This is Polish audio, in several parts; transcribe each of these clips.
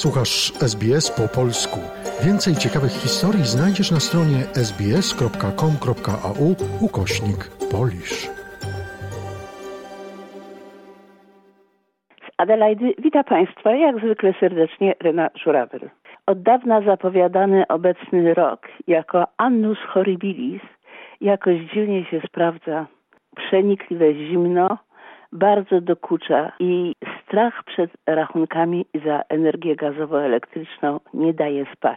Słuchasz SBS po polsku. Więcej ciekawych historii znajdziesz na stronie sbs.com.au/Polish. Z Adelaidy wita Państwa jak zwykle serdecznie Rena Żurawyl. Od dawna zapowiadany obecny rok jako Annus Horribilis jakoś dziwnie się sprawdza. Przenikliwe zimno bardzo dokucza i strach przed rachunkami za energię gazowo-elektryczną nie daje spać.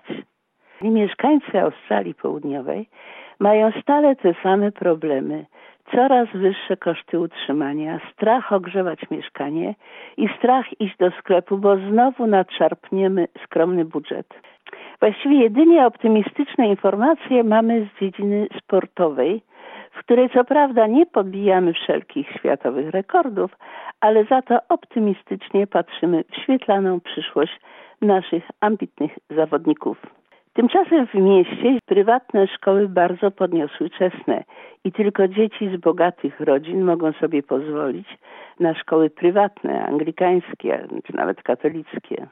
I mieszkańcy Australii Południowej mają stale te same problemy. Coraz wyższe koszty utrzymania, strach ogrzewać mieszkanie i strach iść do sklepu, bo znowu nadszarpniemy skromny budżet. Właściwie jedynie optymistyczne informacje mamy z dziedziny sportowej, w której co prawda nie podbijamy wszelkich światowych rekordów, ale za to optymistycznie patrzymy w świetlaną przyszłość naszych ambitnych zawodników. Tymczasem w mieście prywatne szkoły bardzo podniosły czesne i tylko dzieci z bogatych rodzin mogą sobie pozwolić na szkoły prywatne, anglikańskie czy nawet katolickie.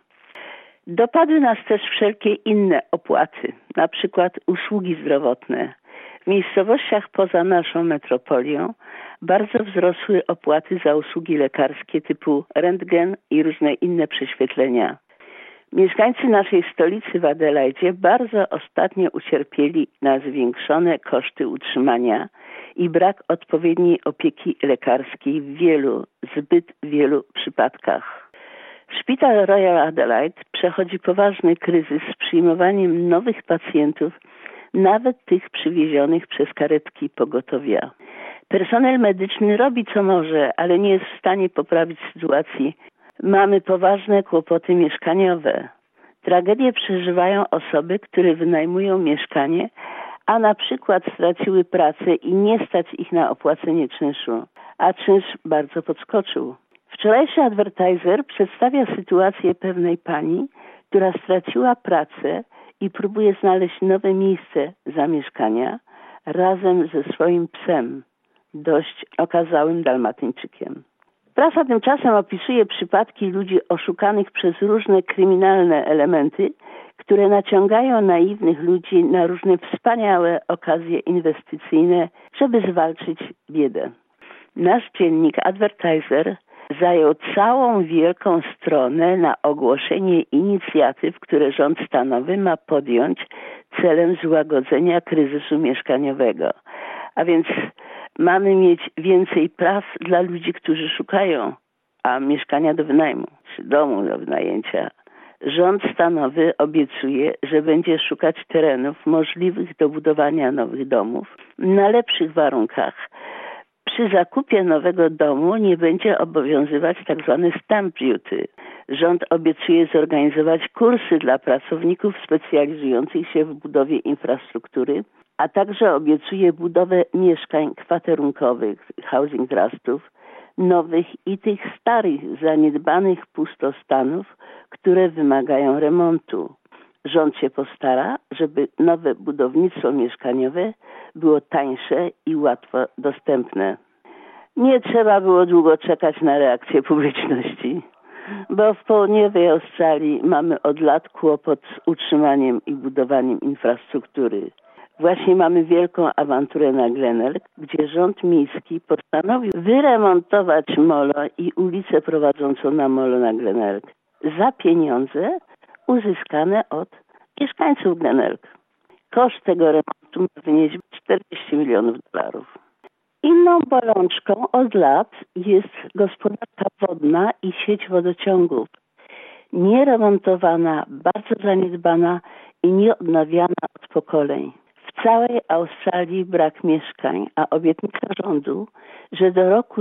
Dopadły nas też wszelkie inne opłaty, na przykład usługi zdrowotne. W miejscowościach poza naszą metropolią bardzo wzrosły opłaty za usługi lekarskie typu rentgen i różne inne prześwietlenia. Mieszkańcy naszej stolicy w Adelaidzie bardzo ostatnio ucierpieli na zwiększone koszty utrzymania i brak odpowiedniej opieki lekarskiej w zbyt wielu przypadkach. Szpital Royal Adelaide przechodzi poważny kryzys z przyjmowaniem nowych pacjentów, nawet tych przywiezionych przez karetki pogotowia. Personel medyczny robi co może, ale nie jest w stanie poprawić sytuacji. Mamy poważne kłopoty mieszkaniowe. Tragedię przeżywają osoby, które wynajmują mieszkanie, a na przykład straciły pracę i nie stać ich na opłacenie czynszu, a czynsz bardzo podskoczył. Wczorajszy Advertiser przedstawia sytuację pewnej pani, która straciła pracę i próbuje znaleźć nowe miejsce zamieszkania razem ze swoim psem, dość okazałym dalmatyńczykiem. Prasa tymczasem opisuje przypadki ludzi oszukanych przez różne kryminalne elementy, które naciągają naiwnych ludzi na różne wspaniałe okazje inwestycyjne, żeby zwalczyć biedę. Nasz dziennik Advertiser zajął całą wielką stronę na ogłoszenie inicjatyw, które rząd stanowy ma podjąć celem złagodzenia kryzysu mieszkaniowego. A więc mamy mieć więcej praw dla ludzi, którzy szukają mieszkania do wynajmu, czy domu do wynajęcia. Rząd stanowy obiecuje, że będzie szukać terenów możliwych do budowania nowych domów na lepszych warunkach. Przy zakupie nowego domu nie będzie obowiązywać tzw. stamp duty. Rząd obiecuje zorganizować kursy dla pracowników specjalizujących się w budowie infrastruktury, a także obiecuje budowę mieszkań kwaterunkowych, housing trustów, nowych i tych starych, zaniedbanych pustostanów, które wymagają remontu. Rząd się postara, żeby nowe budownictwo mieszkaniowe było tańsze i łatwo dostępne. Nie trzeba było długo czekać na reakcję publiczności, bo w południowej Australii mamy od lat kłopot z utrzymaniem i budowaniem infrastruktury. Właśnie mamy wielką awanturę na Glenelg, gdzie rząd miejski postanowił wyremontować molo i ulicę prowadzącą na molo na Glenelg za pieniądze uzyskane od mieszkańców Glenelg. Koszt tego remontu ma wynieść $40 milionów. Inną bolączką od lat jest gospodarka wodna i sieć wodociągów. Nieremontowana, bardzo zaniedbana i nieodnawiana od pokoleń. W całej Australii brak mieszkań, a obietnica rządu, że do roku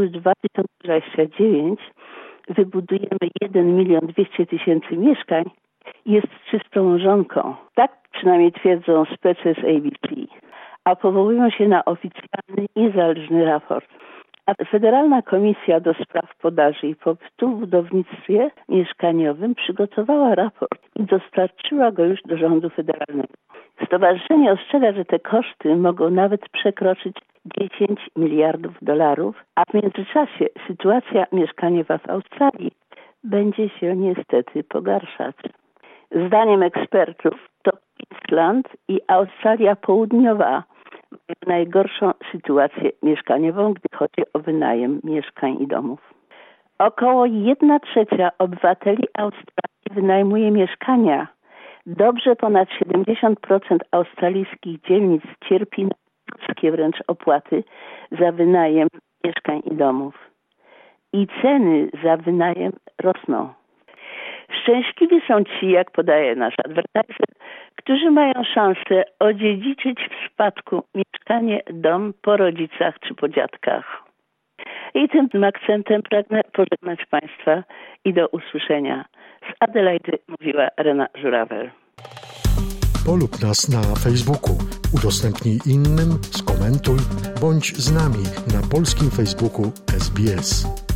2029 wybudujemy 1 200 000 mieszkań, jest czystą mrzonką. Tak przynajmniej twierdzą spece z ABC, a powołują się na oficjalny, niezależny raport. A Federalna Komisja do Spraw Podaży i Popytu w budownictwie mieszkaniowym przygotowała raport i dostarczyła go już do rządu federalnego. Stowarzyszenie ostrzega, że te koszty mogą nawet przekroczyć $10 miliardów, a w międzyczasie sytuacja mieszkaniowa w Australii będzie się niestety pogarszać. Zdaniem ekspertów to Island i Australia Południowa mają najgorszą sytuację mieszkaniową, gdy chodzi o wynajem mieszkań i domów. Około 1/3 obywateli Australii wynajmuje mieszkania. Dobrze ponad 70% australijskich dzielnic cierpi na ludzkie wręcz opłaty za wynajem mieszkań i domów. I ceny za wynajem rosną. Szczęśliwi są ci, jak podaje nasz advertiser, którzy mają szansę odziedziczyć w spadku mieszkanie, dom po rodzicach czy po dziadkach. I tym akcentem pragnę pożegnać Państwa i do usłyszenia. Z Adelaidy mówiła Rena Żurawer. Polub nas na Facebooku, udostępnij innym, skomentuj, bądź z nami na polskim Facebooku SBS.